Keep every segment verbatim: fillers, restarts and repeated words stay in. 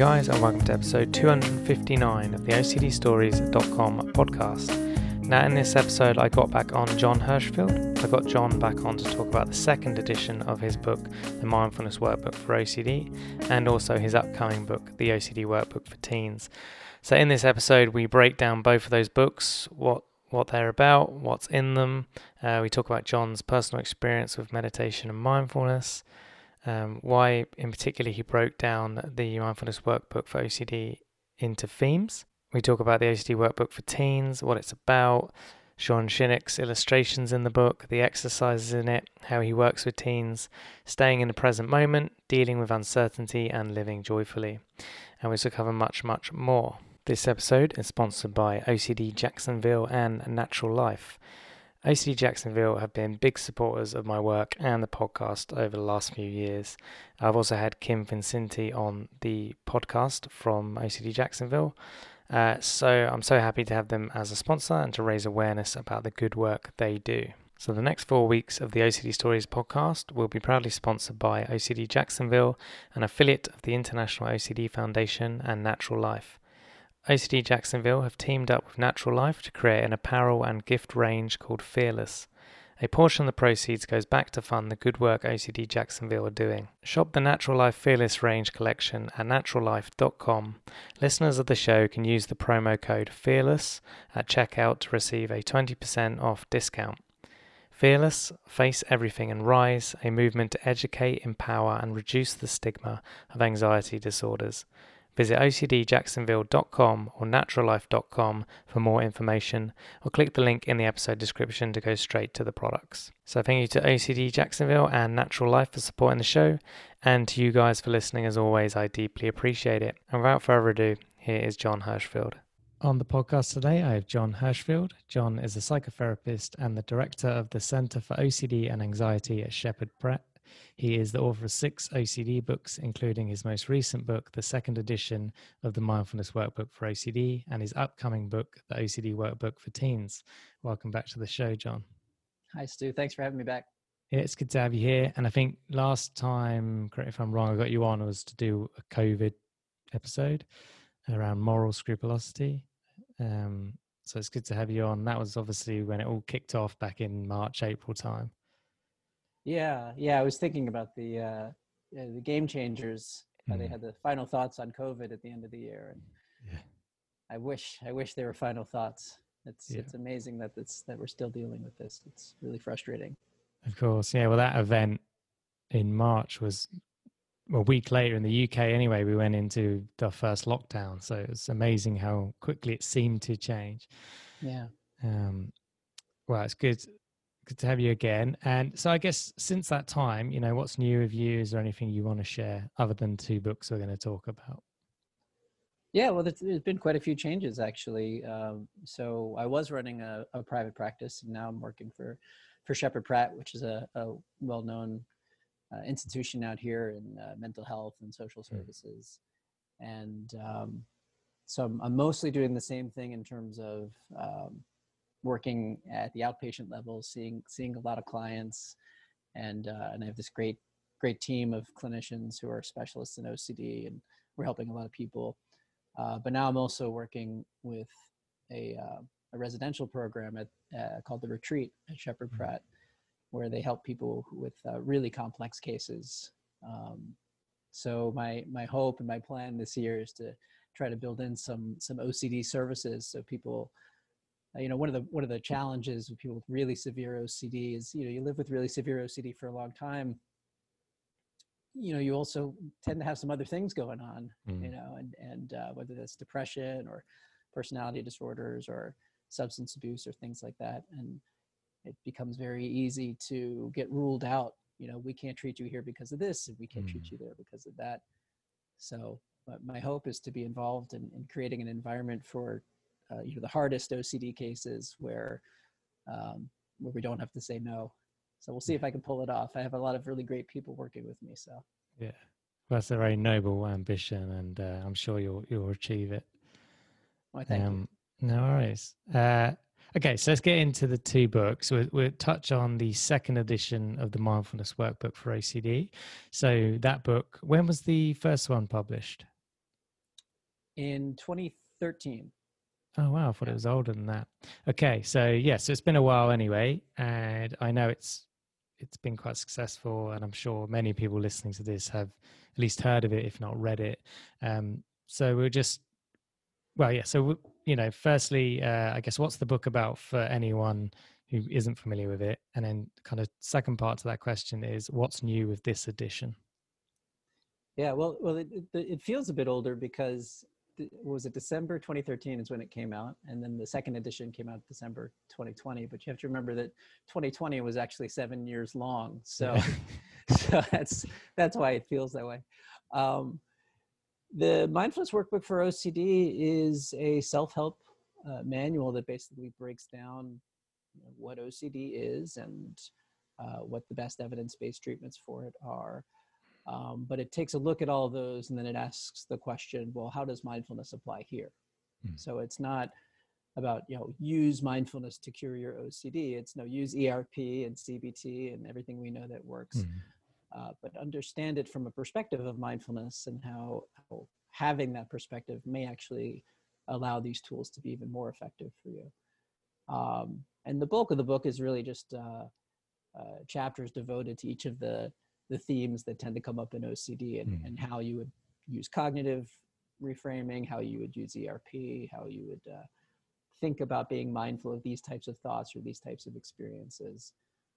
guys, and welcome to episode two hundred fifty-nine of the O C D Stories dot com podcast. Now, in this episode, I got back on John Hirschfield. I got John back on to talk about the second edition of his book, The Mindfulness Workbook for O C D, and also his upcoming book, The O C D Workbook for Teens. So in this episode, we break down both of those books, what what they're about, what's in them. Uh, we talk about John's personal experience with meditation and mindfulness, um, why in particular he broke down the Mindfulness Workbook for O C D into themes. We talk about the O C D Workbook for Teens, what it's about, Sean Shinnick's illustrations in the book, the exercises in it, how he works with teens, staying in the present moment, dealing with uncertainty and living joyfully. And we also cover much, much more. This episode is sponsored by O C D Jacksonville and Natural Life. O C D Jacksonville have been big supporters of my work and the podcast over the last few years. I've also had Kim Vincinti on the podcast from O C D Jacksonville. Uh, so I'm so happy to have them as a sponsor and to raise awareness about the good work they do. So the next four weeks of the O C D Stories podcast will be proudly sponsored by O C D Jacksonville, an affiliate of the International O C D Foundation and Natural Life. O C D Jacksonville have teamed up with Natural Life to create an apparel and gift range called Fearless. A portion of the proceeds goes back to fund the good work O C D Jacksonville are doing. Shop the Natural Life Fearless range collection at natural life dot com. Listeners of the show can use the promo code FEARLESS at checkout to receive a twenty percent off discount. Fearless, face everything and rise, a movement to educate, empower and reduce the stigma of anxiety disorders. Visit O C D Jacksonville dot com or natural life dot com for more information, or click the link in the episode description to go straight to the products. So thank you to O C D Jacksonville and Natural Life for supporting the show, and to you guys for listening as always. I deeply appreciate it. And without further ado, here is John Hirschfield. On the podcast today, I have John Hirschfield. John is a psychotherapist and the director of the Center for O C D and Anxiety at Sheppard Pratt. He is the author of six O C D books, including his most recent book, the second edition of the Mindfulness Workbook for O C D, and his upcoming book, the O C D Workbook for Teens. Welcome back to the show, John. Hi, Stu. Thanks for having me back. Yeah, it's good to have you here. And I think last time, correct me if I'm wrong, I got you on was to do a COVID episode around moral scrupulosity. Um, so it's good to have you on. That was obviously when it all kicked off back in March, April time. Yeah, yeah. I was thinking about the uh, the Game Changers. How Mm. they had the final thoughts on COVID at the end of the year, and Yeah. I wish, I wish they were final thoughts. It's Yeah. it's amazing that it's that we're still dealing with this. It's really frustrating. Of course. Yeah. Well, that event in March was a week later in the U K anyway. We went into the first lockdown. So it's amazing how quickly it seemed to change. Yeah. Um, well, it's good. Good to have you again. And so I guess since that time, you know, what's new with you? Is there anything you want to share other than two books we're going to talk about? Yeah. Well, there's, there's been quite a few changes actually. Um, so I was running a, a private practice, and now I'm working for for Sheppard Pratt, which is a, a well-known uh, institution out here in uh, mental health and social services. Mm. And um, so I'm, I'm mostly doing the same thing in terms of um, working at the outpatient level, seeing seeing a lot of clients, and uh, and I have this great great team of clinicians who are specialists in O C D, and we're helping a lot of people. Uh, but now I'm also working with a uh, a residential program at uh, called the Retreat at Sheppard Pratt, where they help people with uh, really complex cases. Um, so my my hope and my plan this year is to try to build in some some O C D services, so people. You know, one of the one of the challenges with people with really severe O C D is, you know, you live with really severe O C D for a long time. You know, you also tend to have some other things going on, mm. you know, and and uh, whether that's depression or personality disorders or substance abuse or things like that, and it becomes very easy to get ruled out. You know, we can't treat you here because of this, and we can't mm. treat you there because of that. So, but my hope is to be involved in, in creating an environment for Uh, you know, the hardest O C D cases where um, where we don't have to say no. So we'll see if I can pull it off. I have a lot of really great people working with me. So yeah, well, that's a very noble ambition, and uh, I'm sure you'll you'll achieve it. Well, thank um, you. No worries. Uh, okay, so let's get into the two books. We'll, we'll touch on the second edition of the Mindfulness Workbook for O C D. So that book, when was the first one published? In twenty thirteen. Oh, wow. I thought it was older than that. Okay. So, yeah, so it's been a while anyway. And I know it's it's been quite successful. And I'm sure many people listening to this have at least heard of it, if not read it. Um, so we'll just, well, yeah. So, you know, firstly, uh, I guess, what's the book about for anyone who isn't familiar with it? And then kind of second part to that question is, what's new with this edition? Yeah, well, well, it, it, it feels a bit older because was it December twenty thirteen is when it came out, and then the second edition came out December twenty twenty. But you have to remember that twenty twenty was actually seven years long, so yeah. so that's that's why it feels that way. Um, the Mindfulness Workbook for O C D is a self-help uh, manual that basically breaks down, you know, what O C D is and uh, what the best evidence-based treatments for it are. Um, but it takes a look at all of those, and then it asks the question, well, how does mindfulness apply here? Mm. So it's not about, you know, use mindfulness to cure your O C D. It's no, use E R P and C B T and everything we know that works. Mm. Uh, but understand it from a perspective of mindfulness and how, how having that perspective may actually allow these tools to be even more effective for you. Um, and the bulk of the book is really just uh, uh, chapters devoted to each of the the themes that tend to come up in O C D and, mm. and how you would use cognitive reframing, how you would use E R P, how you would uh, think about being mindful of these types of thoughts or these types of experiences.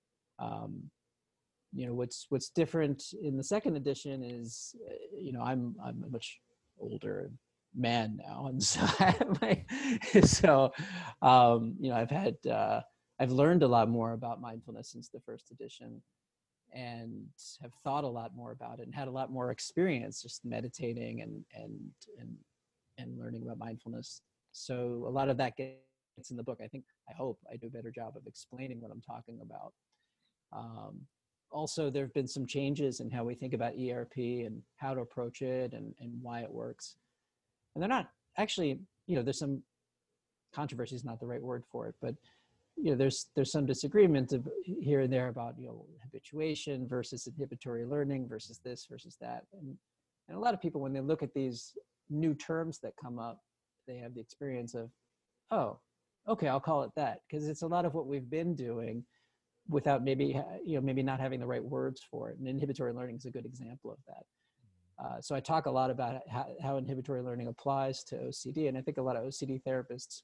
Um, you know, what's what's different in the second edition is, uh, you know, I'm I'm a much older man now, and so my, so um, you know, I've had uh, I've learned a lot more about mindfulness since the first edition, and have thought a lot more about it and had a lot more experience just meditating and and and and learning about mindfulness. So a lot of that gets in the book. I think, I hope I do a better job of explaining what I'm talking about. Um, also, there have been some changes in how we think about E R P and how to approach it and, and why it works. And they're not actually, you know, there's some controversy is not the right word for it, but you know, there's there's some disagreement of here and there about, you know, habituation versus inhibitory learning versus this versus that. And, and a lot of people, when they look at these new terms that come up, they have the experience of, oh, okay, I'll call it that. Because it's a lot of what we've been doing without maybe, you know, maybe not having the right words for it. And inhibitory learning is a good example of that. Uh, so I talk a lot about how, how inhibitory learning applies to O C D. And I think a lot of O C D therapists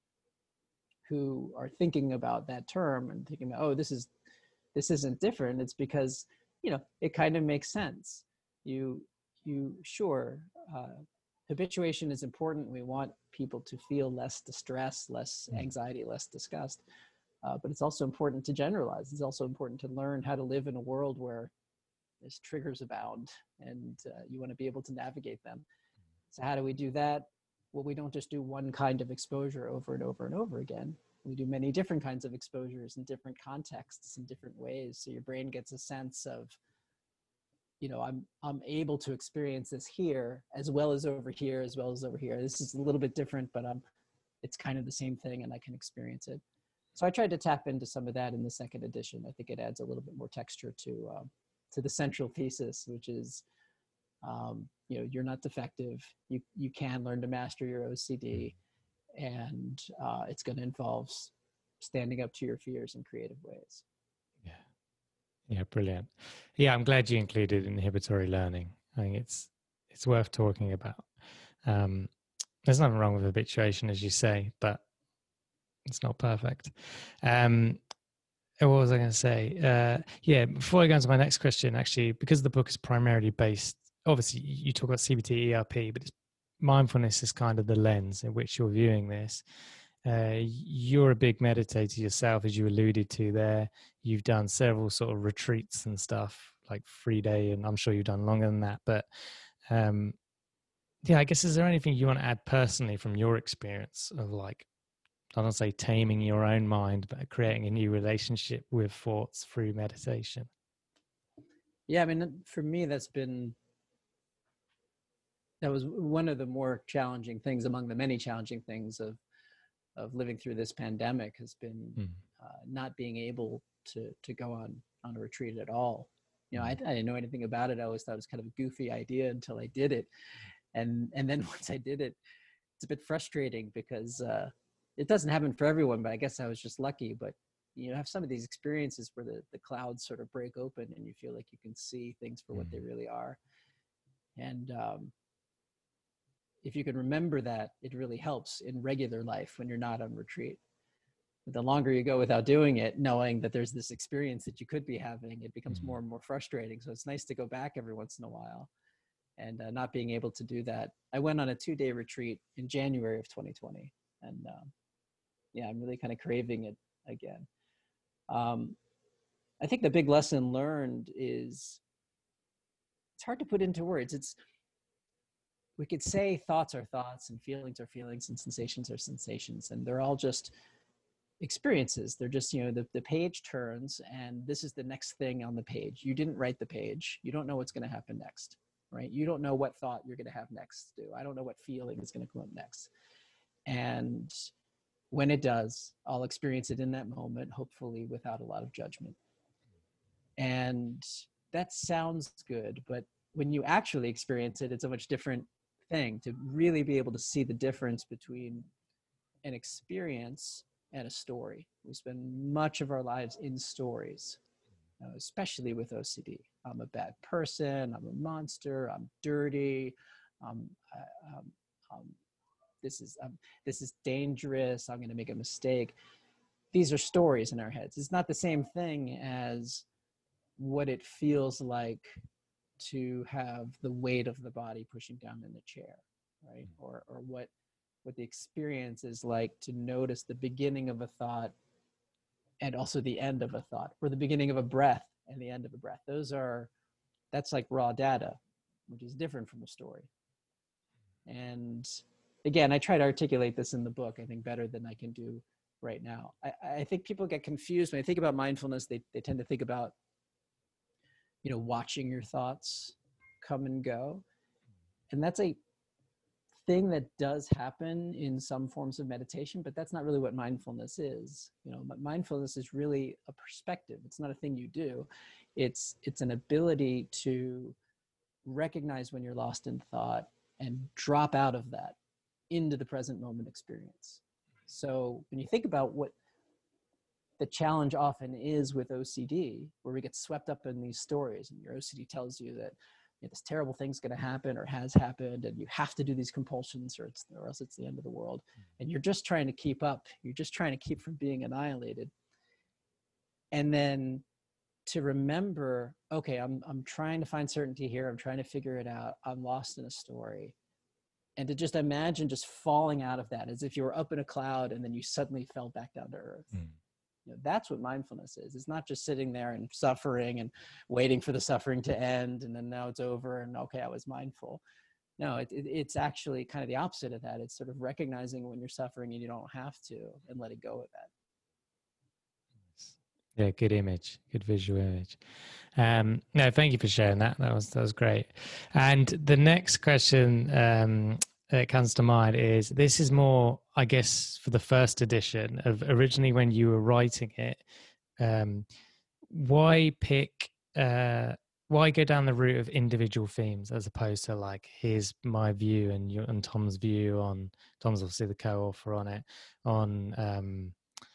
who are thinking about that term and thinking about, oh, this is, this isn't different. It's because, you know, it kind of makes sense. You, you, sure, uh, habituation is important. We want people to feel less distress, less anxiety, less disgust. Uh, but it's also important to generalize. It's also important to learn how to live in a world where there's triggers abound and uh, you want to be able to navigate them. So how do we do that? Well, we don't just do one kind of exposure over and over and over again. We do many different kinds of exposures in different contexts in different ways. So your brain gets a sense of, you know, I'm, I'm able to experience this here as well as over here, as well as over here. This is a little bit different, but I'm, it's kind of the same thing and I can experience it. So I tried to tap into some of that in the second edition. I think it adds a little bit more texture to, um, to the central thesis, which is, um, you know, you're not defective. You, you can learn to master your O C D, and uh, it's going to involve standing up to your fears in creative ways. Yeah. Yeah, brilliant. Yeah, I'm glad you included inhibitory learning. I think it's it's worth talking about. Um, there's nothing wrong with habituation, as you say, but it's not perfect. Um, what was I going to say? Uh, yeah, before I go on to my next question, actually, because the book is primarily based, obviously you talk about C B T, E R P, but it's, mindfulness is kind of the lens in which you're viewing this. Uh, you're a big meditator yourself, as you alluded to there. You've done several sort of retreats and stuff, like three day, and I'm sure you've done longer than that. But um, yeah, I guess, is there anything you want to add personally from your experience of, like, I don't say taming your own mind, but creating a new relationship with thoughts through meditation? Yeah, I mean, for me, that's been, that was one of the more challenging things among the many challenging things of, of living through this pandemic has been mm. uh, not being able to, to go on, on a retreat at all. You know, mm. I, I didn't know anything about it. I always thought it was kind of a goofy idea until I did it. And, and then once I did it, it's a bit frustrating because uh, it doesn't happen for everyone, but I guess I was just lucky. But you have some of these experiences where the, the clouds sort of break open and you feel like you can see things for what they really are. And um, if you can remember that, it really helps in regular life when you're not on retreat. But the longer you go without doing it, knowing that there's this experience that you could be having, it becomes more and more frustrating. So it's nice to go back every once in a while. And uh, not being able to do that. I went on a two-day retreat in January of twenty twenty. And um, yeah, I'm really kind of craving it again. Um, I think the big lesson learned is it's hard to put into words. It's, we could say thoughts are thoughts and feelings are feelings and sensations are sensations. And they're all just experiences. They're just, you know, the, the page turns and this is the next thing on the page. You didn't write the page. You don't know what's going to happen next. Right? You don't know what thought you're going to have next. Do I don't know what feeling is going to come up next. And when it does, I'll experience it in that moment, hopefully without a lot of judgment. And that sounds good, but when you actually experience it, it's a much different thing to really be able to see the difference between an experience and a story. We spend much of our lives in stories. Uh, especially with O C D. I'm a bad person, I'm a monster, I'm dirty, um, I, um, um, this, is, um, this is dangerous, I'm gonna make a mistake. These are stories in our heads. It's not the same thing as what it feels like to have the weight of the body pushing down in the chair, right? Or, or what, what the experience is like to notice the beginning of a thought and also the end of a thought, or the beginning of a breath and the end of a breath. Those are, that's like raw data, which is different from a story. And again, I try to articulate this in the book, I think better than I can do right now. I, I think people get confused when they think about mindfulness, they, they tend to think about, you know, watching your thoughts come and go. And that's a thing that does happen in some forms of meditation, but that's not really what mindfulness is. You know, mindfulness is really a perspective. It's not a thing you do. It's, it's an ability to recognize when you're lost in thought and drop out of that into the present moment experience. So when you think about what the challenge often is with O C D, where we get swept up in these stories and your O C D tells you that, you know, this terrible thing's going to happen or has happened and you have to do these compulsions or, it's, or else it's the end of the world. And you're just trying to keep up. You're just trying to keep from being annihilated. And then to remember, okay, I'm, I'm trying to find certainty here. I'm trying to figure it out. I'm lost in a story. And to just imagine just falling out of that as if you were up in a cloud and then you suddenly fell back down to earth. Mm. You know, that's what mindfulness is. It's not just sitting there and suffering and waiting for the suffering to end and then now it's over and okay, I was mindful. No, it, it, it's actually kind of the opposite of that. It's sort of recognizing when you're suffering and you don't have to and letting go of that. Yeah, good image, good visual image. Um, no, thank you for sharing that. That was that was great. And the next question um, that comes to mind is, this is more, I guess, for the first edition of originally when you were writing it. Um, why pick? Uh, why go down the route of individual themes as opposed to like, here's my view and your and Tom's view on Tom's obviously the co-author on it on. Um,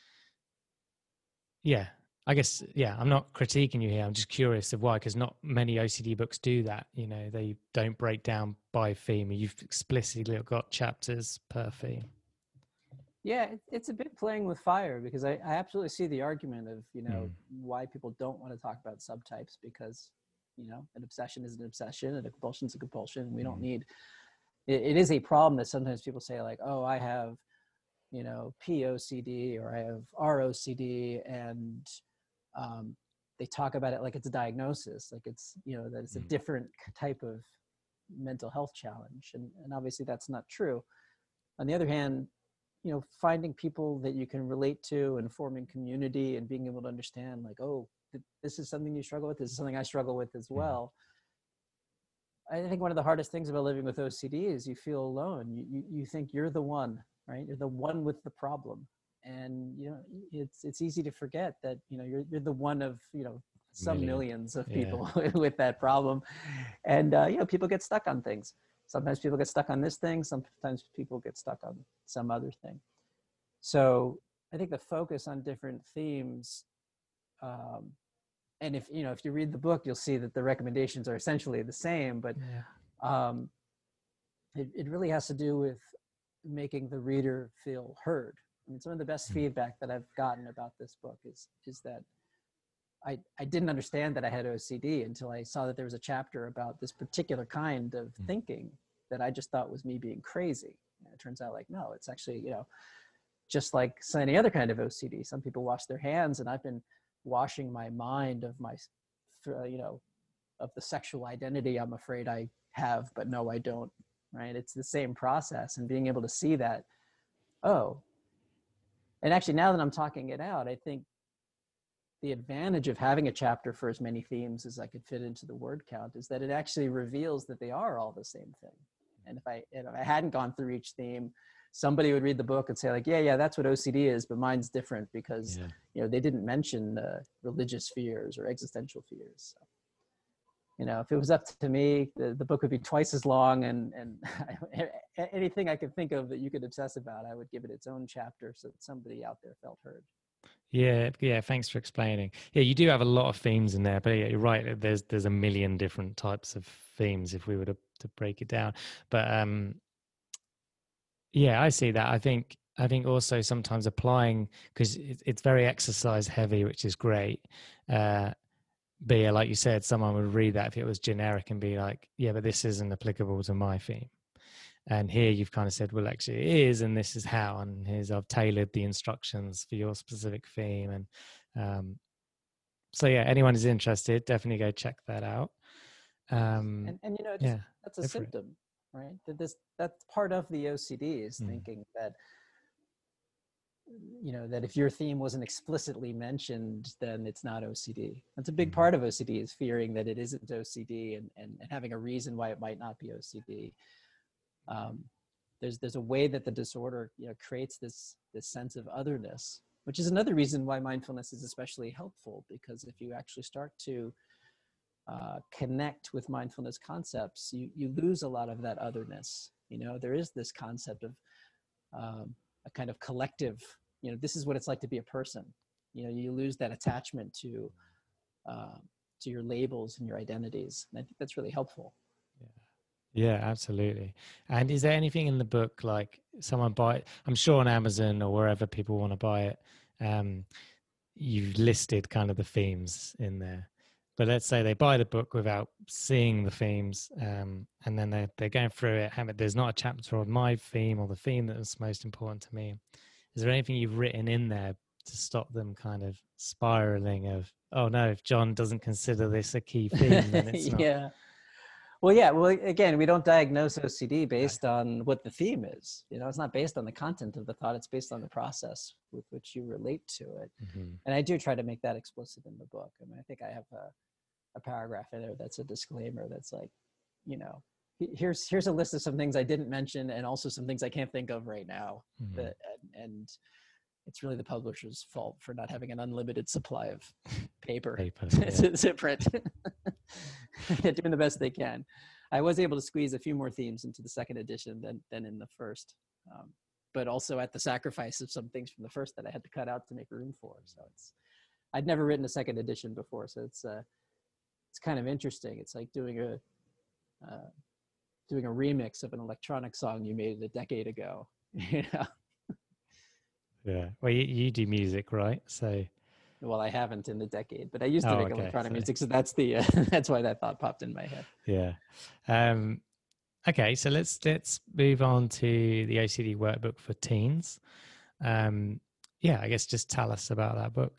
yeah. I guess, yeah, I'm not critiquing you here. I'm just curious of why, because not many O C D books do that. You know, they don't break down by theme. You've explicitly got chapters per theme. Yeah, it's a bit playing with fire because I, I absolutely see the argument of, you know, mm. why people don't want to talk about subtypes because, you know, an obsession is an obsession and a compulsion is a compulsion. We mm. don't need, it, it is a problem that sometimes people say like, oh, I have, you know, P O C D or I have R O C D and Um, they talk about it like it's a diagnosis, like it's, you know, that it's a different type of mental health challenge. And, and obviously that's not true. On the other hand, you know, finding people that you can relate to and forming community and being able to understand like, oh, th- this is something you struggle with. This is something I struggle with as well. I think one of the hardest things about living with O C D is you feel alone. You, you, you think you're the one, right? You're the one with the problem. And, you know, it's, it's easy to forget that, you know, you're, you're the one of, you know, some Million. millions of people yeah. with that problem. And, uh, you know, people get stuck on things. Sometimes people get stuck on this thing. Sometimes people get stuck on some other thing. So I think the focus on different themes, um, and if, you know, if you read the book, you'll see that the recommendations are essentially the same, but Yeah. um, it, it really has to do with making the reader feel heard. I mean, some of the best Mm. feedback that I've gotten about this book is, is that I, I didn't understand that I had O C D until I saw that there was a chapter about this particular kind of Mm. thinking that I just thought was me being crazy. And it turns out like, no, it's actually, you know, just like any other kind of O C D. Some people wash their hands, and I've been washing my mind of my, uh, you know, of the sexual identity I'm afraid I have, but no, I don't, right? It's the same process, and being able to see that, oh, and actually now that I'm talking it out, I think the advantage of having a chapter for as many themes as I could fit into the word count is that it actually reveals that they are all the same thing. And if I, if I hadn't gone through each theme, somebody would read the book and say like, yeah, yeah, that's what O C D is, but mine's different because, Yeah. you know, they didn't mention uh, religious fears or existential fears. So, you know, if it was up to me, the, the book would be twice as long, and, and anything I could think of that you could obsess about, I would give it its own chapter so that somebody out there felt heard. Yeah, yeah. Thanks for explaining. Yeah, you do have a lot of themes in there, but yeah, you're right. There's there's a million different types of themes if we were to, to break it down. But um, yeah, I see that. I think I think also sometimes applying, because it, it's very exercise heavy, which is great. Uh, but yeah, like you said, someone would read that if it was generic and be like, yeah, but this isn't applicable to my theme. And here you've kind of said, well, actually it is, and this is how, and here's, I've tailored the instructions for your specific theme. And um, so yeah, anyone who's interested, definitely go check that out. Um, and, and you know, it's, yeah, that's a symptom, right? That this, that's part of the O C D is mm. thinking that, you know, that if your theme wasn't explicitly mentioned, then it's not O C D. That's a big Mm. part of O C D, is fearing that it isn't O C D, and, and, and having a reason why it might not be O C D. Um, there's there's a way that the disorder, you know, creates this this sense of otherness, which is another reason why mindfulness is especially helpful, because if you actually start to uh, connect with mindfulness concepts, you you lose a lot of that otherness. You know, there is this concept of um, a kind of collective, you know, this is what it's like to be a person. You know, you lose that attachment to uh, to your labels and your identities, and I think that's really helpful. Yeah. Yeah, absolutely. And is there anything in the book, like someone buy it, I'm sure on Amazon or wherever people want to buy it, um, you've listed kind of the themes in there. But let's say they buy the book without seeing the themes, um, and then they're, they're going through it. Have it. There's not a chapter on my theme or the theme that was most important to me. Is there anything you've written in there to stop them kind of spiraling of, oh no, if John doesn't consider this a key theme, then it's not. Yeah. Well, yeah. Well, again, we don't diagnose O C D based no. on what the theme is. You know, it's not based on the content of the thought. It's based on the process with which you relate to it. Mm-hmm. And I do try to make that explicit in the book. I mean, I think I have a, a paragraph in there that's a disclaimer that's like, you know, here's here's a list of some things I didn't mention, and also some things I can't think of right now. Mm-hmm. That, and, and it's really the publisher's fault for not having an unlimited supply of paper, paper to, yeah. to print. They're doing the best they can. I was able to squeeze a few more themes into the second edition than, than in the first, um, but also at the sacrifice of some things from the first that I had to cut out to make room for. So it's, I'd never written a second edition before, so it's uh, it's kind of interesting. It's like doing a uh, doing a remix of an electronic song you made a decade ago. You know. Yeah. Well, you, you do music, right? So. Well, I haven't in the decade, but I used to oh, make okay. electronic so. music, so that's the uh, that's why that thought popped in my head. Yeah. Um, okay, so let's let's move on to the O C D workbook for teens. Um, yeah, I guess just tell us about that book.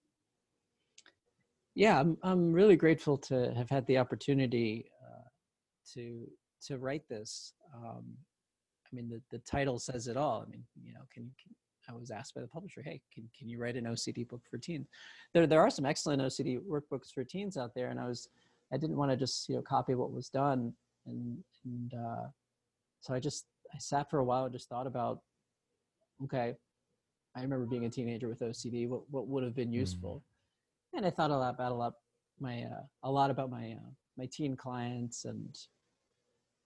Yeah, I'm I'm really grateful to have had the opportunity uh, to to write this. Um, I mean, the the title says it all. I mean, you know, can, can I was asked by the publisher, hey, can, can you write an O C D book for teens? There there are some excellent O C D workbooks for teens out there, and I was, I didn't want to just, you know, copy what was done. And, and uh, so I just, I sat for a while and just thought about, okay, I remember being a teenager with O C D, what, what would have been useful? Mm. And I thought a lot about a lot, my, uh, a lot about my, uh, my teen clients, and,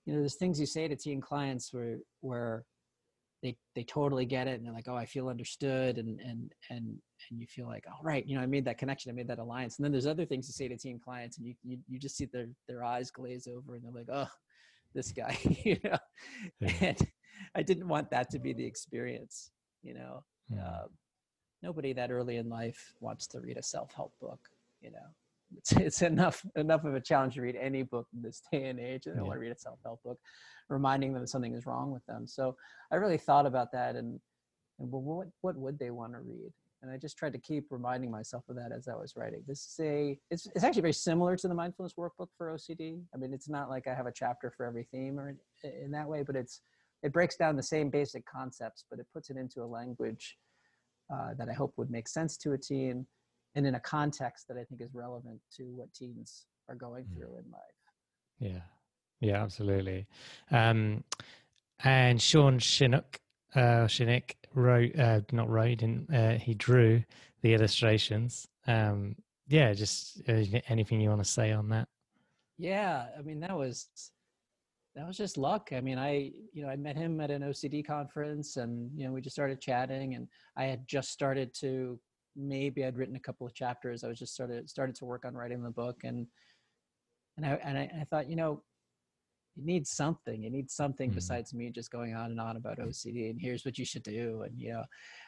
you know, there's things you say to teen clients where, where they, they totally get it. And they're like, oh, I feel understood. And, and, and, and you feel like, oh, right. You know, I made that connection. I made that alliance. And then there's other things you say to teen clients and you, you, you just see their, their eyes glaze over and they're like, oh, this guy, you know, Yeah. and I didn't want that to be the experience, you know. Yeah. Uh, nobody that early in life wants to read a self-help book, you know. It's, it's enough enough of a challenge to read any book in this day and age. They don't Yeah. want to read a self-help book, reminding them that something is wrong with them. So I really thought about that and, and well, what what would they want to read? And I just tried to keep reminding myself of that as I was writing. This is a, it's, it's actually very similar to the mindfulness workbook for O C D. I mean, it's not like I have a chapter for every theme or in, in that way, but it's, it breaks down the same basic concepts, but it puts it into a language uh, that I hope would make sense to a teen and in a context that I think is relevant to what teens are going through in life. Yeah, yeah, absolutely. Um, and Sean Chinook, uh, Chinook wrote, uh, not wrote, didn't, uh, he drew the illustrations. Um, yeah, just uh, anything you want to say on that? Yeah, I mean, that was, that was just luck. I mean, I, you know, I met him at an O C D conference and, you know, we just started chatting and I had just started to, maybe I'd written a couple of chapters. I was just started, started to work on writing the book. And, and I, and I, I thought, you know, you need something, you need something mm. besides me just going on and on about O C D and here's what you should do. And, you know,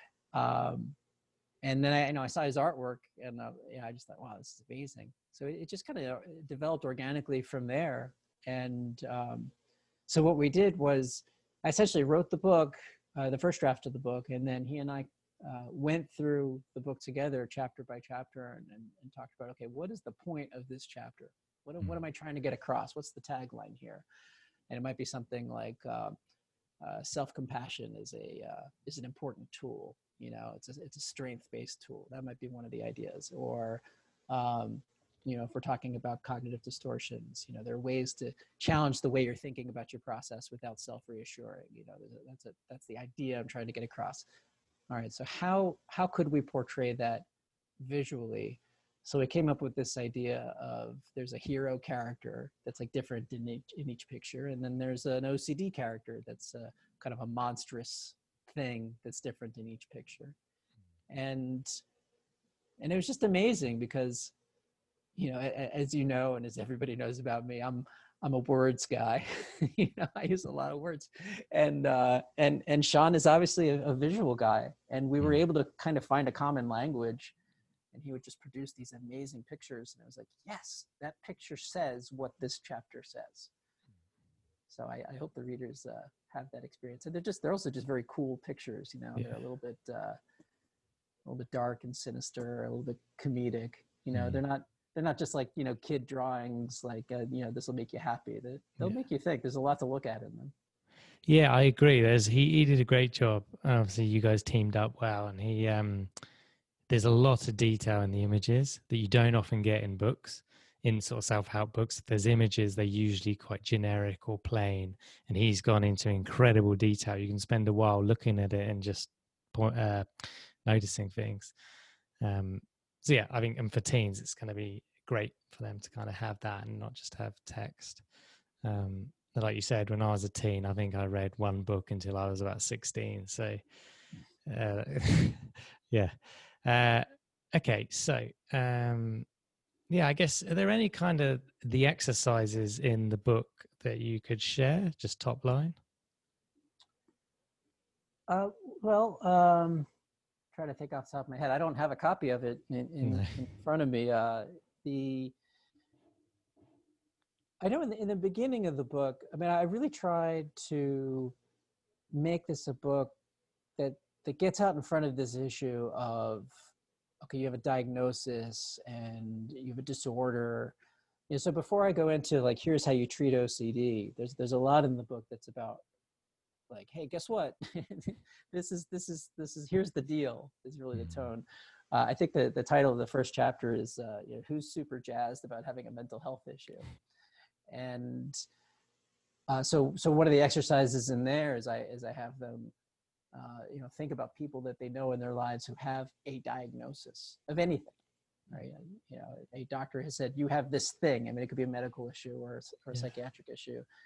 um, and then I, you know, I saw his artwork and uh, yeah, I just thought, wow, this is amazing. So it, it just kind of developed organically from there. And um, so what we did was I essentially wrote the book, uh, the first draft of the book, and then he and I uh, went through the book together chapter by chapter and, and, and talked about, okay, what is the point of this chapter? What, what am I trying to get across? What's the tagline here? And it might be something like uh, uh, self-compassion is a uh, is an important tool. You know, it's a, it's a strength-based tool. That might be one of the ideas. Or, um, you know, if we're talking about cognitive distortions, you know, there are ways to challenge the way you're thinking about your process without self-reassuring. You know, that's a, that's the idea I'm trying to get across. All right, so how how could we portray that visually? So we came up with this idea of there's a hero character that's like different in each, in each picture, and then there's an O C D character that's a, kind of a monstrous thing that's different in each picture. And and it was just amazing because, you know, as you know, and as everybody knows about me, I'm I'm a words guy. You know, I use a lot of words, and uh, and and Sean is obviously a, a visual guy, and we were able to kind of find a common language. And he would just produce these amazing pictures, and I was like, yes, that picture says what this chapter says. So I, I hope the readers uh, have that experience, and they're just they're also just very cool pictures. You know, yeah. They're a little bit uh, a little bit dark and sinister, a little bit comedic. You know, mm. they're not. They're not just like, you know, kid drawings, like, uh, you know, this will make you happy. They, they'll yeah. make you think. There's a lot to look at in them. Yeah, I agree. There's he, he did a great job. Obviously, you guys teamed up well. And he, um, there's a lot of detail in the images that you don't often get in books, in sort of self-help books. If there's images, they're usually quite generic or plain. And he's gone into incredible detail. You can spend a while looking at it and just point, uh, noticing things. Um, So yeah, I think, and for teens, it's going to be great for them to kind of have that and not just have text. Um, like you said, when I was a teen, I think I read one book until I was about sixteen. So uh, yeah. Uh, okay. So um, yeah, I guess, are there any kind of the exercises in the book that you could share, just top line? Uh, well, um, try to think off the top of my head. I don't have a copy of it in, in, no. in front of me. Uh, the I know in the, in the beginning of the book, I mean, I really tried to make this a book that that gets out in front of this issue of, okay, you have a diagnosis and you have a disorder. You know, so before I go into like, here's how you treat O C D, there's there's a lot in the book that's about like, hey, guess what? this is, this is, this is, here's the deal is really the tone. Uh, I think the, the title of the first chapter is, uh, you know, who's super jazzed about having a mental health issue? And uh, so, so one of the exercises in there is I, is I have them, uh, you know, think about people that they know in their lives who have a diagnosis of anything, right? You know, a doctor has said, you have this thing. I mean, it could be a medical issue or, or a yeah. psychiatric issue.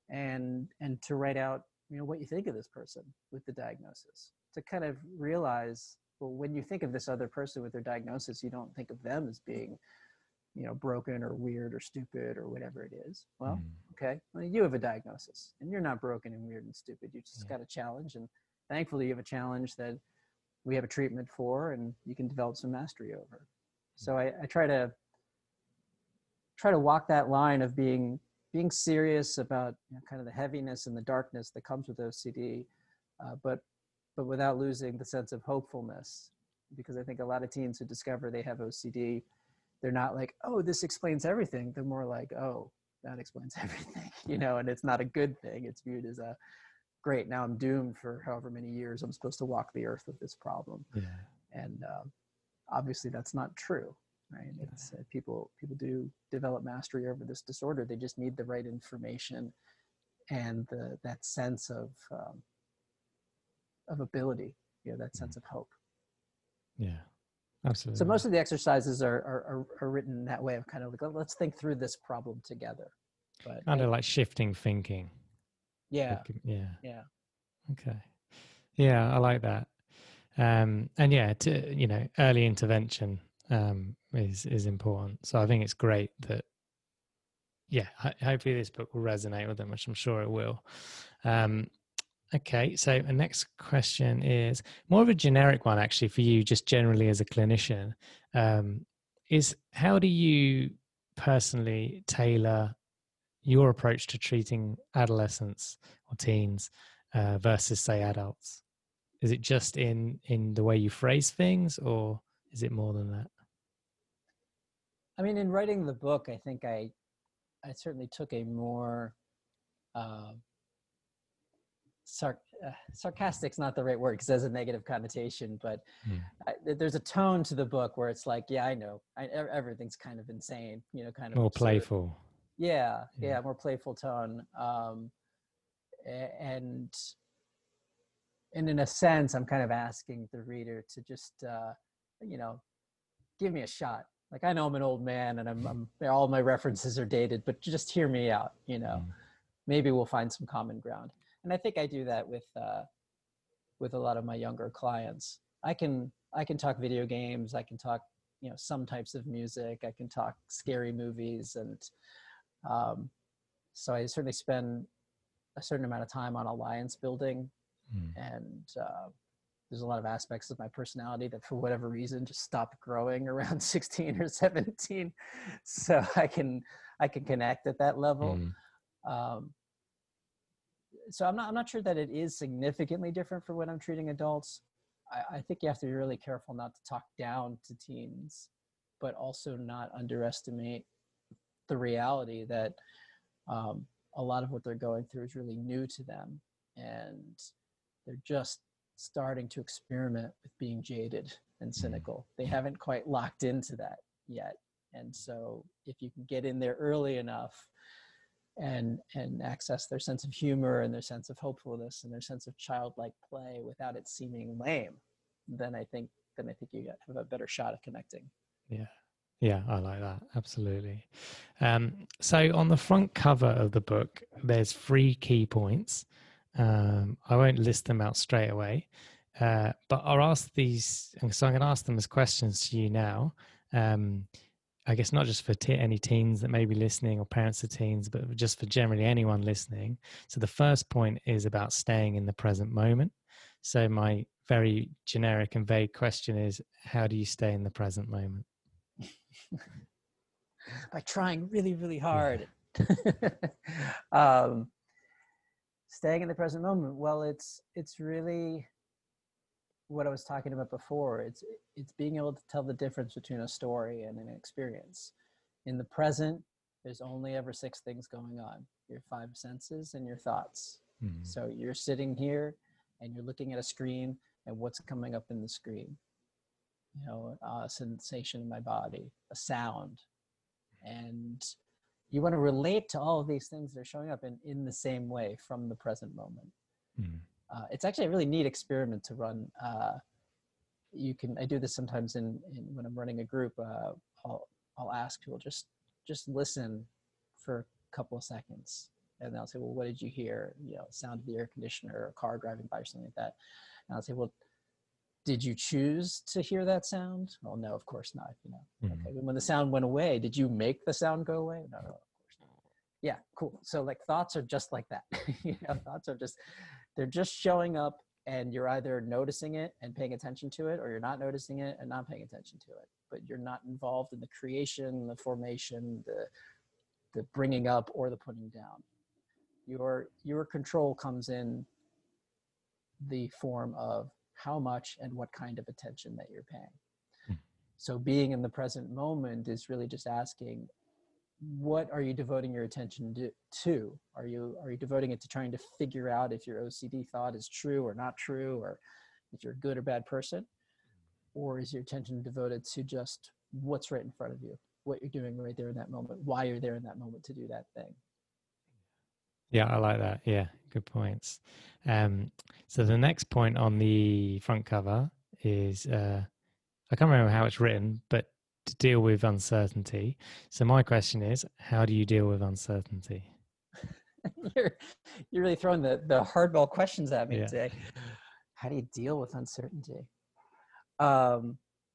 and and to write out, you know, what you think of this person with the diagnosis, to kind of realize, well, when you think of this other person with their diagnosis, you don't think of them as being, you know, broken or weird or stupid or whatever it is. Well, Mm. okay, well, you have a diagnosis and you're not broken and weird and stupid. You just Yeah. got a challenge, and thankfully you have a challenge that we have a treatment for and you can develop some mastery over. So I, I try to try to walk that line of being being serious about, you know, kind of the heaviness and the darkness that comes with O C D, uh, but but without losing the sense of hopefulness. Because I think a lot of teens who discover they have O C D, they're not like, oh, this explains everything. They're more like, oh, that explains everything, you know, and it's not a good thing. It's viewed as a, great, now I'm doomed for however many years I'm supposed to walk the earth with this problem. Yeah. And um, obviously that's not true, right? It's uh, people, people do develop mastery over this disorder. They just need the right information and the, that sense of, um, of ability, you know, that sense of hope. Yeah, absolutely. So most of the exercises are, are, are written that way of kind of like, let's think through this problem together. But kind I, of like shifting thinking. yeah, Like, yeah. yeah. Okay. Yeah, I like that. Um, and yeah, to, you know, early intervention um, is is important. So I think it's great that, yeah, ho- hopefully this book will resonate with them, which I'm sure it will. Um, okay, so the next question is more of a generic one, actually, for you, just generally as a clinician. Um, is how do you personally tailor your approach to treating adolescents or teens uh, versus, say, adults? Is it just in in the way you phrase things, or is it more than that? I mean, in writing the book, I think I, I certainly took a more, uh, sar- uh, sarcastic's not the right word because it has a negative connotation, but Mm. I, there's a tone to the book where it's like, yeah, I know, I, everything's kind of insane, you know, kind of More absurd. playful. Yeah, Yeah. yeah, more playful tone. Um, and, and in a sense, I'm kind of asking the reader to just, uh, you know, give me a shot. Like, I know I'm an old man and I'm, I'm all my references are dated, but just hear me out, you know, Mm. maybe we'll find some common ground. And I think I do that with, uh, with a lot of my younger clients. I can, I can talk video games. I can talk, you know, some types of music. I can talk scary movies. And um, so I certainly spend a certain amount of time on alliance building. Mm. And uh, there's a lot of aspects of my personality that for whatever reason just stopped growing around sixteen or seventeen. So I can, I can connect at that level. Mm. Um, so I'm not, I'm not sure that it is significantly different for when I'm treating adults. I, I think you have to be really careful not to talk down to teens, but also not underestimate the reality that um, a lot of what they're going through is really new to them. And they're just starting to experiment with being jaded and cynical. They haven't quite locked into that yet. And so if you can get in there early enough and and access their sense of humor and their sense of hopefulness and their sense of childlike play without it seeming lame, then I think then I think you have a better shot of connecting. Yeah. Yeah, I like that. Absolutely. Um, so on the front cover of the book, there's three key points. Um, I won't list them out straight away, uh, but I'll ask these. So I'm going to ask them as questions to you now. Um, I guess not just for te- any teens that may be listening or parents of teens, but just for generally anyone listening. So the first point is about staying in the present moment. So my very generic and vague question is, how do you stay in the present moment? By trying really, really hard. Yeah. um, staying in the present moment. Well, it's it's really what I was talking about before. It's it's being able to tell the difference between a story and an experience. In the present, there's only ever six things going on: your five senses and your thoughts. Mm-hmm. So you're sitting here and you're looking at a screen, and what's coming up in the screen? You know, a sensation in my body, a sound. And you want to relate to all of these things that are showing up in, in the same way from the present moment. Mm. Uh, it's actually a really neat experiment to run. Uh, you can, I do this sometimes in, in when I'm running a group. Uh, I'll, I'll ask people just, just listen for a couple of seconds And they'll say, well, what did you hear? You know, sound of the air conditioner or a car driving by or something like that. And I'll say, well, did you choose to hear that sound? Well, no, of course not. You know, mm-hmm. Okay. When the sound went away, did you make the sound go away? No, no, of course not. Yeah, cool. So like thoughts are just like that. You know, thoughts are just, they're just showing up, and you're either noticing it and paying attention to it, or you're not noticing it and not paying attention to it. But you're not involved in the creation, the formation, the the bringing up, or the putting down. Your your control comes in the form of how much and what kind of attention that you're paying. Hmm. So being in the present moment is really just asking, what are you devoting your attention to, to? Are you are you devoting it to trying to figure out if your O C D thought is true or not true, or if you're a good or bad person? Or is your attention devoted to just what's right in front of you, what you're doing right there in that moment, why you're there in that moment to do that thing? Yeah, I like that. Yeah, good points. Um, so the next point on the front cover is, uh, I can't remember how it's written, but to deal with uncertainty. So my question is, how do you deal with uncertainty? you're, you're really throwing the, the hardball questions at me yeah. today. How do you deal with uncertainty? Um,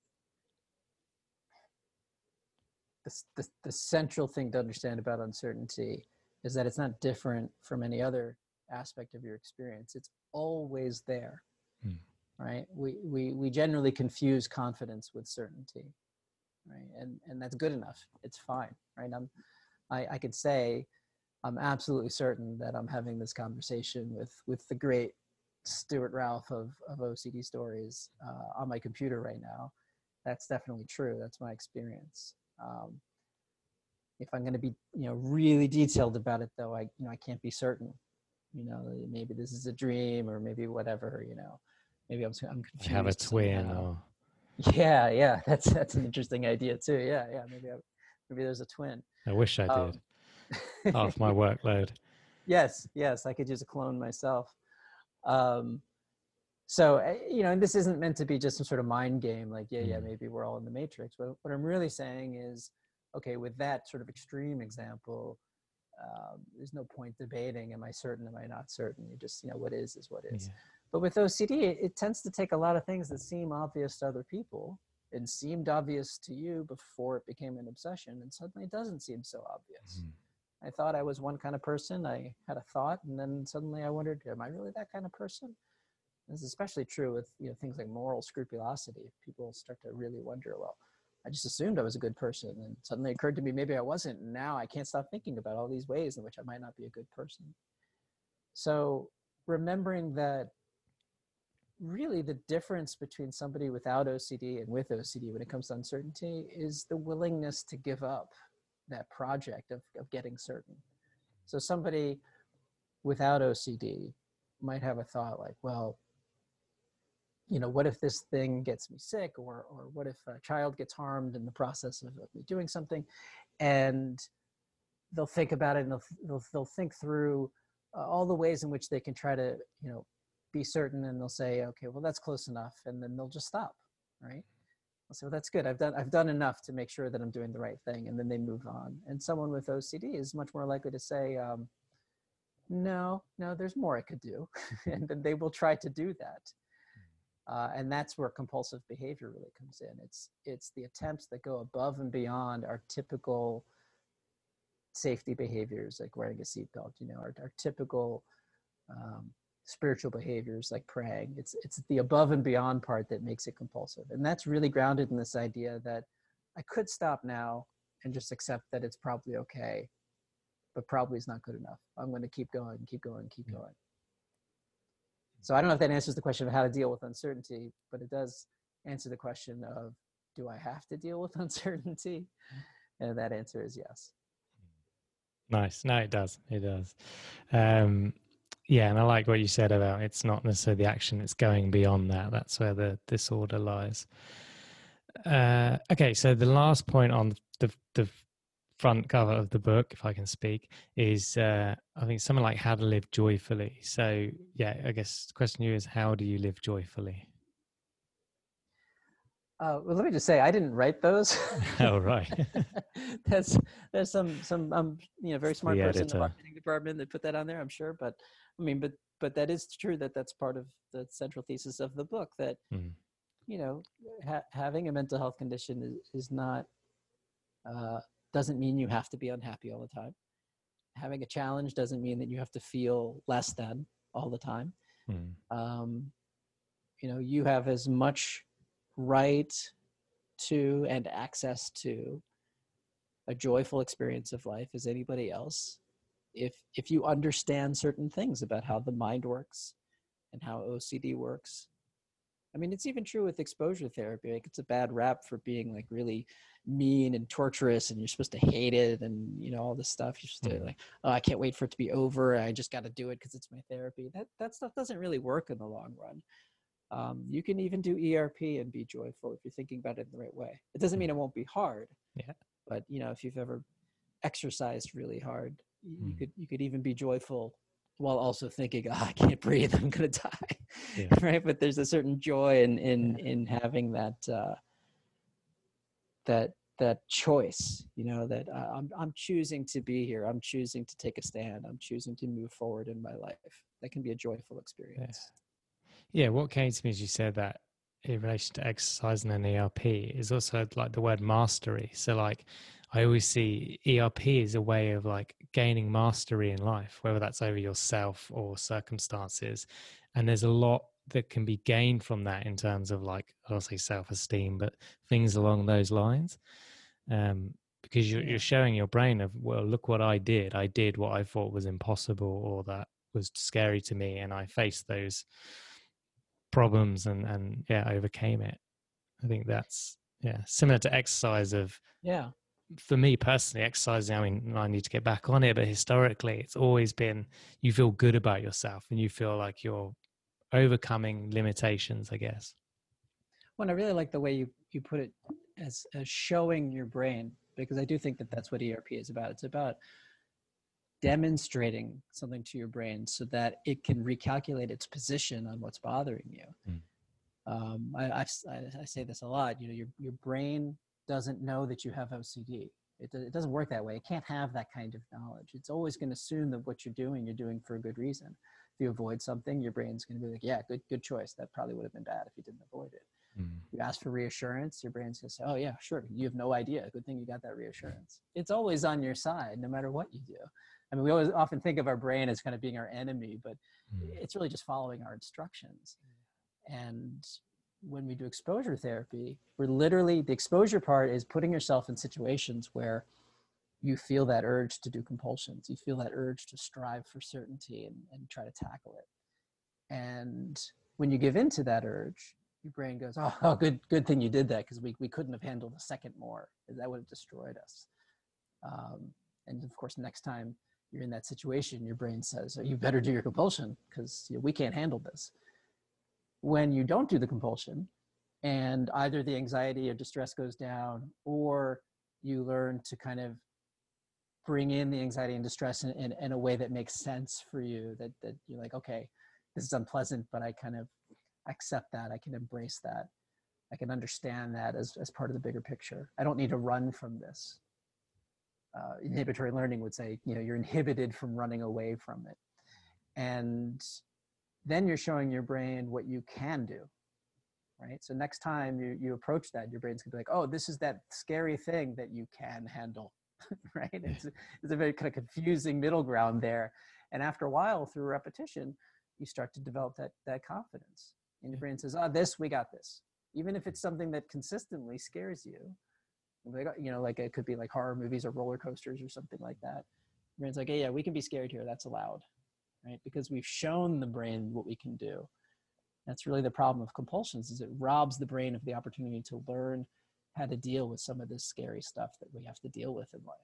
the, the, the central thing to understand about uncertainty is that it's not different from any other aspect of your experience. It's always there, hmm. right? We, we, we generally confuse confidence with certainty, right? And, and that's good enough. It's fine, right? I'm, I, I could say, I'm absolutely certain that I'm having this conversation with, with the great Stuart Ralph of, of O C D Stories uh, on my computer right now. That's definitely true. That's my experience. Um, If I'm going to be, you know, really detailed about it, though, I, you know, I can't be certain. You know, maybe this is a dream, or maybe whatever. You know, maybe I'm I'm confused. Have a twin, somehow. Or yeah, yeah, that's that's an interesting idea too. Yeah, yeah, maybe I, maybe there's a twin. I wish I did. Um, Half my workload. Yes, yes, I could use a clone myself. Um, so you know, and this isn't meant to be just some sort of mind game. Like, yeah, mm. yeah, maybe we're all in the Matrix. But what I'm really saying is, okay, with that sort of extreme example, um, there's no point debating, am I certain, am I not certain? You just, you know, what is, is what is. Yeah. But with O C D, it, it tends to take a lot of things that seem obvious to other people and seemed obvious to you before it became an obsession, and suddenly it doesn't seem so obvious. Mm. I thought I was one kind of person, I had a thought, and then suddenly I wondered, am I really that kind of person? This is especially true with, you know, things like moral scrupulosity. People start to really wonder, well, I just assumed I was a good person, and suddenly it occurred to me maybe I wasn't, and now I can't stop thinking about all these ways in which I might not be a good person. So remembering that really the difference between somebody without O C D and with O C D when it comes to uncertainty is the willingness to give up that project of, of getting certain. So somebody without O C D might have a thought like, well, you know, what if this thing gets me sick, or or what if a child gets harmed in the process of, of me doing something? And they'll think about it, and they'll they'll, they'll think through uh, all the ways in which they can try to, you know, be certain, and they'll say, okay, well, that's close enough, and then they'll just stop, right? They'll say, well, that's good. I've done I've done enough to make sure that I'm doing the right thing, and then they move on. And someone with O C D is much more likely to say, um, no, no, there's more I could do, and then they will try to do that. Uh, and that's where compulsive behavior really comes in. It's it's the attempts that go above and beyond our typical safety behaviors, like wearing a seatbelt, you know, our, our typical um, spiritual behaviors like praying. It's it's the above and beyond part that makes it compulsive. And that's really grounded in this idea that I could stop now and just accept that it's probably okay, but probably is not good enough. I'm going to keep going, keep going, keep going. So I don't know if that answers the question of how to deal with uncertainty, but it does answer the question of, do I have to deal with uncertainty? And that answer is yes. Nice. No, it does. It does. Um, yeah, and I like what you said about it's not necessarily the action, it's going beyond that. That's where the disorder lies. Uh, okay, so the last point on the the front cover of the book, if I can speak, is uh, I think something like how to live joyfully. So yeah, I guess the question to you is, how do you live joyfully? Uh, well, let me just say, I didn't write those. Oh, right. That's there's some some um you know very smart The person in the editor. marketing department that put that on there, I'm sure. But I mean, but but that is true that that's part of the central thesis of the book. That Mm. you know ha- having a mental health condition is is not uh, doesn't mean you have to be unhappy all the time. Having a challenge doesn't mean that you have to feel less than all the time. Mm. Um, you know, you have as much right to and access to a joyful experience of life as anybody else if if you understand certain things about how the mind works and how O C D works. I mean, it's even true with exposure therapy. Like, it's a bad rap for being like really mean and torturous, and you're supposed to hate it, and you know all this stuff. You're supposed to like, oh, I can't wait for it to be over. I just got to do it because it's my therapy. That that stuff doesn't really work in the long run. Um, you can even do E R P and be joyful if you're thinking about it in the right way. It doesn't mean it won't be hard. Yeah. But you know, if you've ever exercised really hard, you Mm. could you could even be joyful while also thinking, oh, I can't breathe, I'm gonna die. Yeah. Right? But there's a certain joy in in Yeah. in having that uh, that that choice. You know, that uh, I'm I'm choosing to be here. I'm choosing to take a stand. I'm choosing to move forward in my life. That can be a joyful experience. Yeah, what came to me as you said that in relation to exercise and then E R P is also like the word mastery. So like I always see E R P as a way of like gaining mastery in life, whether that's over yourself or circumstances. And there's a lot that can be gained from that in terms of like, I'll say self-esteem, but things along those lines. Um, because you're, Yeah. you're showing your brain of, well, look what I did. I did what I thought was impossible or that was scary to me. And I faced those problems and and yeah overcame it. I think that's yeah similar to exercise of Yeah. for me personally exercising. I mean, I need to get back on it, but historically it's always been you feel good about yourself and you feel like you're overcoming limitations, I guess. Well, I really like the way you you put it as as showing your brain, because I do think that that's what E R P is about. It's about demonstrating something to your brain so that it can recalculate its position on what's bothering you. Mm. Um, I, I, I say this a lot. You know, your your brain doesn't know that you have O C D. It, it doesn't work that way. It can't have that kind of knowledge. It's always going to assume that what you're doing, you're doing for a good reason. If you avoid something, your brain's going to be like, yeah, good good choice. That probably would have been bad if you didn't avoid it. Mm. You ask for reassurance, your brain's going to say, oh yeah, sure. You have no idea. Good thing you got that reassurance. It's always on your side, no matter what you do. I mean, we always often think of our brain as kind of being our enemy, but Mm. it's really just following our instructions. And when we do exposure therapy, we're literally, the exposure part is putting yourself in situations where you feel that urge to do compulsions. You feel that urge to strive for certainty and, and try to tackle it. And when you give in to that urge, your brain goes, oh, oh good, good thing you did that, because we, we couldn't have handled a second more. That would have destroyed us. Um, and of course, next time you're in that situation, your brain says, oh, you better do your compulsion, because you know, we can't handle this. When you don't do the compulsion, and either the anxiety or distress goes down, or you learn to kind of bring in the anxiety and distress in, in, in a way that makes sense for you, that, that you're like, okay, this is unpleasant, but I kind of accept that. I can embrace that. I can understand that as, as part of the bigger picture. I don't need to run from this. Uh, inhibitory learning would say, you know, you're inhibited from running away from it. And then you're showing your brain what you can do, right? So next time you, you approach that, your brain's gonna be like, oh, this is that scary thing that you can handle, right? It's, it's a very kind of confusing middle ground there. And after a while, through repetition, you start to develop that, that confidence. And your brain says, oh, this, we got this. Even if it's something that consistently scares you, you know, like it could be like horror movies or roller coasters or something like that. Your brain's like, hey, yeah, we can be scared here. That's allowed, right? Because we've shown the brain what we can do. That's really the problem of compulsions, is it robs the brain of the opportunity to learn how to deal with some of this scary stuff that we have to deal with in life.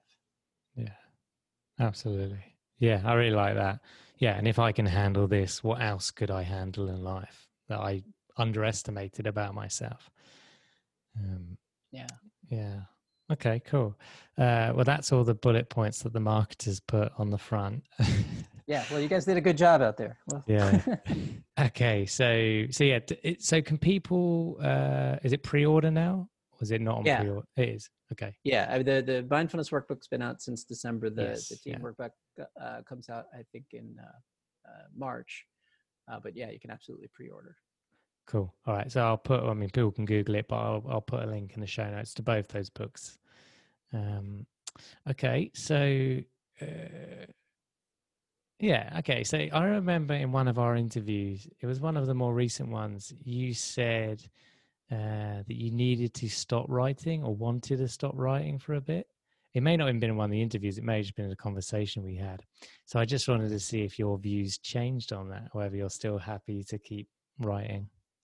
Yeah, absolutely. Yeah, I really like that. Yeah, and if I can handle this, what else could I handle in life that I underestimated about myself? Um, yeah. Yeah. Okay, cool. Uh, well, that's all the bullet points that the marketers put on the front. Yeah, well, you guys did a good job out there. Well, Yeah. Okay. So, so yeah. It, so can people, uh, is it pre-order now? Or is it not on yeah, pre-order? It is. Okay. yeah. I, the the mindfulness workbook's been out since December. The the Yes. team Yeah. workbook uh, comes out, I think, in uh, uh, March. Uh, but yeah, you can absolutely pre-order. Cool. All right. So I'll put, I mean, people can Google it, but I'll, I'll put a link in the show notes to both those books. Um, okay. So, uh, yeah. Okay. So I remember in one of our interviews, it was one of the more recent ones, you said uh, that you needed to stop writing or wanted to stop writing for a bit. It may not have been in one of the interviews. It may have just been a conversation we had. So I just wanted to see if your views changed on that, or whether you're still happy to keep writing.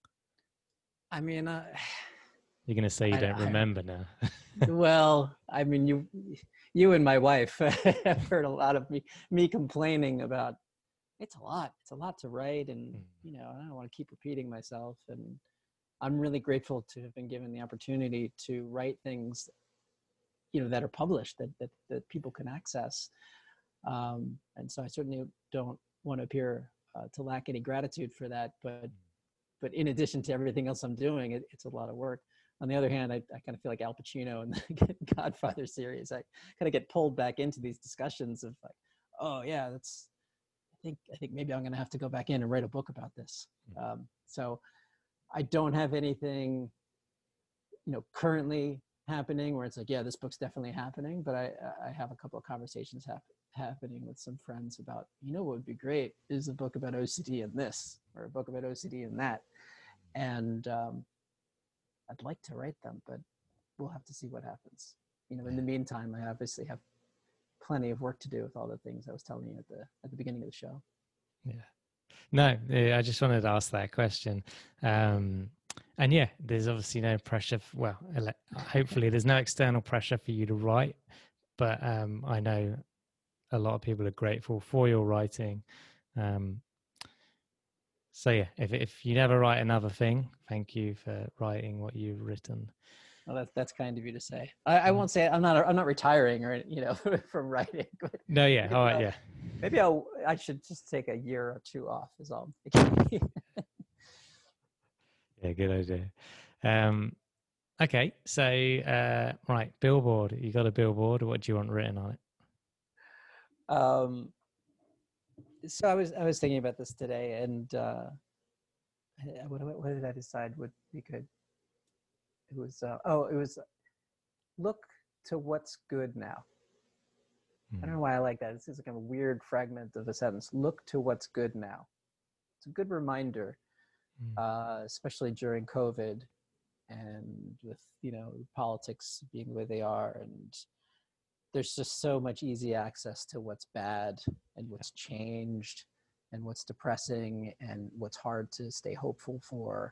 I mean, uh, You're going to say you I, don't I, remember now. well, I mean, you, you and my wife have heard a lot of me, me complaining about, it's a lot, it's a lot to write. And, Mm. you know, I don't want to keep repeating myself. And I'm really grateful to have been given the opportunity to write things, you know, that are published, that, that, that people can access. Um, and so I certainly don't want to appear uh, to lack any gratitude for that, but, but in addition to everything else I'm doing, it, it's a lot of work. On the other hand, I, I kind of feel like Al Pacino in the Godfather series. I kind of get pulled back into these discussions of like, oh yeah, that's, I think, I think maybe I'm going to have to go back in and write a book about this. Um, so I don't have anything, you know, currently happening where it's like, yeah, this book's definitely happening. But I, I have a couple of conversations hap- happening with some friends about, you know, what would be great is a book about O C D and this, or a book about O C D and that. And um, I'd like to write them, but we'll have to see what happens. You know, in the meantime, I obviously have plenty of work to do with all the things I was telling you at the at the beginning of the show. Yeah. No, I just wanted to ask that question. Um, and yeah, there's obviously no pressure. For, well, hopefully there's no external pressure for you to write, but um, I know a lot of people are grateful for your writing. Um, so yeah, if if you never write another thing, thank you for writing what you've written. Well, that's that's kind of you to say. I, I won't say I'm not I'm not retaring or you know from writing. But no, yeah, all right, I'll, yeah. Maybe I'll I should just take a year or two off. Is all I'm thinking. Yeah, good idea. Um, okay, so uh, right, billboard. You got a billboard. What do you want written on it? Um, so I was I was thinking about this today, and uh, what, what did I decide would be good? It was uh, oh, it was look to what's good now. Hmm. I don't know why I like that. It's just like a weird fragment of a sentence. Look to what's good now. It's a good reminder, hmm. uh, especially during COVID, and with you know politics being the way they are, and there's just so much easy access to what's bad and what's changed and what's depressing and what's hard to stay hopeful for.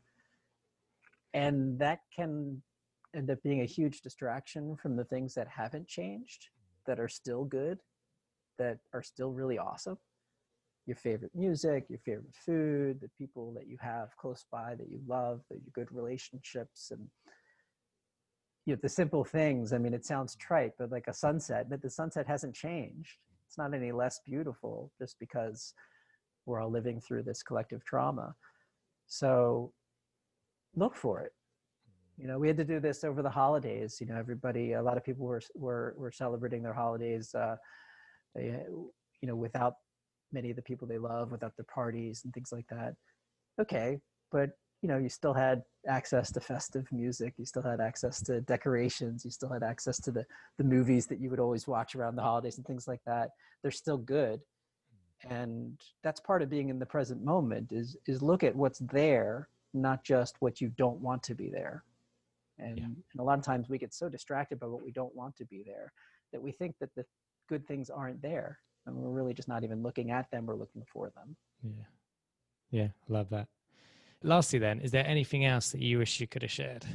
And that can end up being a huge distraction from the things that haven't changed, that are still good, that are still really awesome. Your favorite music, your favorite food, the people that you have close by that you love, that your good relationships, and you know, the simple things. I mean, it sounds trite, but like a sunset, but the sunset hasn't changed. It's not any less beautiful just because we're all living through this collective trauma. So look for it. You know, we had to do this over the holidays. You know, everybody, a lot of people were were were celebrating their holidays, uh, they, you know, without many of the people they love, without their parties and things like that. Okay, but you know, you still had access to festive music. You still had access to decorations. You still had access to the, the movies that you would always watch around the holidays and things like that. They're still good. And that's part of being in the present moment is, is look at what's there, not just what you don't want to be there. And, yeah. and a lot of times we get so distracted by what we don't want to be there that we think that the good things aren't there. And we're really just not even looking at them or looking for them. Yeah. Yeah. Love that. Lastly then, is there anything else that you wish you could have shared?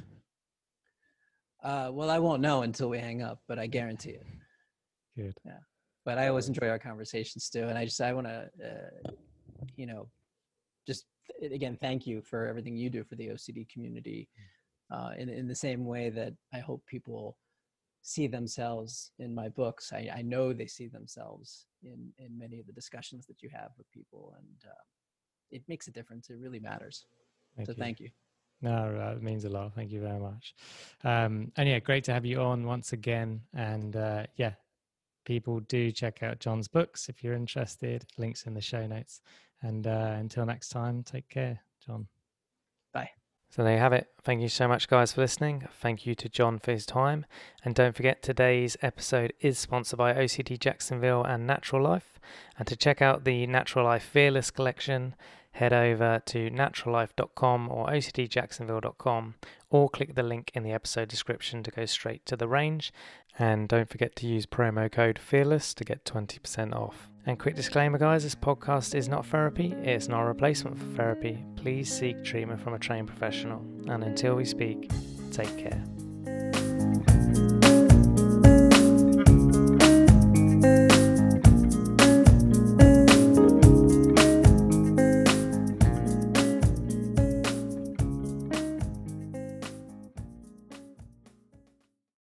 Uh, well, I won't know until we hang up, but I guarantee it. Good. Yeah. But I always enjoy our conversations too. And I just, I want to, uh, you know, just again, thank you for everything you do for the O C D community uh, in, in the same way that I hope people see themselves in my books. I, I know they see themselves in, in many of the discussions that you have with people, and uh, it makes a difference. It really matters. Thank so you. thank you. No, that means a lot. Thank you very much. Um, and yeah, great to have you on once again. And uh, yeah, people do check out John's books if you're interested. Links in the show notes. And uh, until next time, take care, John. Bye. So there you have it. Thank you so much, guys, for listening. Thank you to John for his time. And don't forget, today's episode is sponsored by O C D Jacksonville and Natural Life. And to check out the Natural Life Fearless collection, head over to natural life dot com or o c d jacksonville dot com, or click the link in the episode description to go straight to the range. And don't forget to use promo code FEARLESS to get twenty percent off. And quick disclaimer, guys, this podcast is not therapy. It's not a replacement for therapy. Please seek treatment from a trained professional. And until we speak, take care.